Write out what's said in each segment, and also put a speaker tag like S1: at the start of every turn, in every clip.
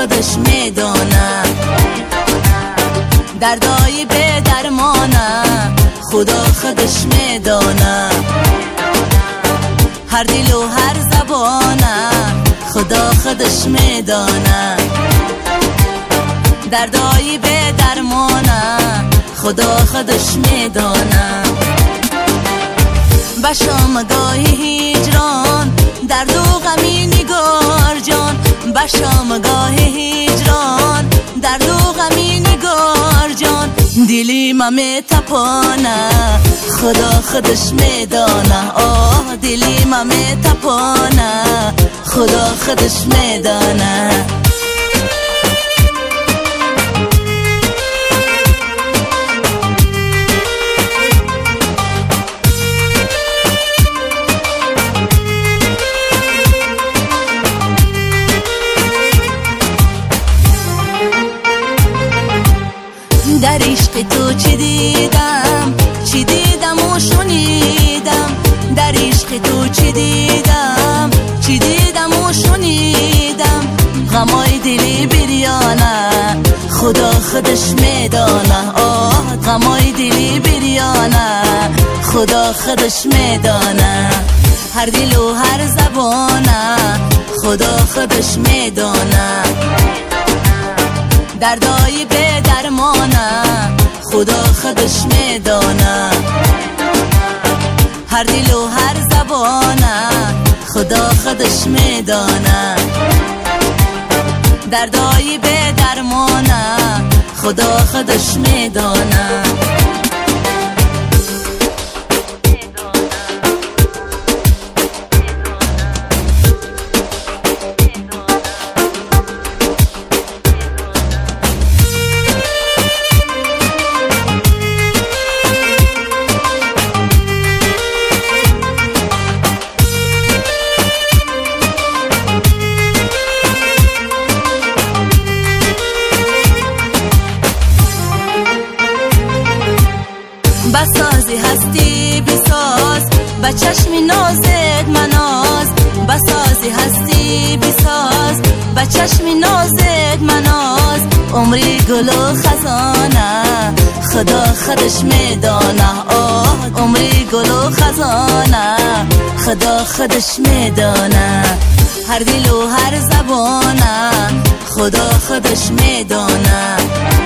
S1: خودش میدونه، دردایی به درمانه خدا خودش میدونه، هر دل و هر زبانه خدا خودش میدونه، دردایی به درمانه خدا خودش میدونه. به شامگاهی هجران درد و غمی نگار جان، به شامگاهی هجران درد و غمی نگار جان، دلی ما میتپانه خدا خودش میدانه، آه دلی ما میتپانه خدا خودش میدانه. در عشق تو چی دیدم، چی دیدم و شنیدم، در عشق تو چی دیدم، چی دیدم و شنیدم، غمای دلی بریانه خدا خودش میدانه، آه غمای دلی بریانه خدا خودش میدانه، هر دل و هر زبانه خدا خودش میدانه، دردایی به درمانه خدا خودش میدانه، هر دل و هر زبانه خدا خودش میدانه، دردایی به درمانه خدا خودش میدانه. بسازی هستی بساز با چشم نازت مناز، بسازی هستی بساز با چشم نازت مناز، عمری گل و خزانه خدا خودش میدانه، آه عمری گل و خزانه خدا خودش میدانه، هر دل و هر زبانه خدا خودش میدانه،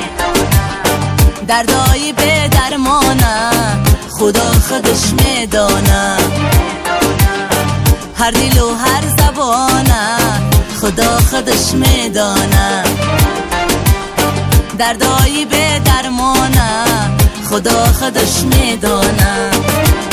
S1: دردایی به درمانه خدا خودش میدانه، هر دل و هر زبانه خدا خودش میدانه، دردایی به درمانه خدا خودش میدانه.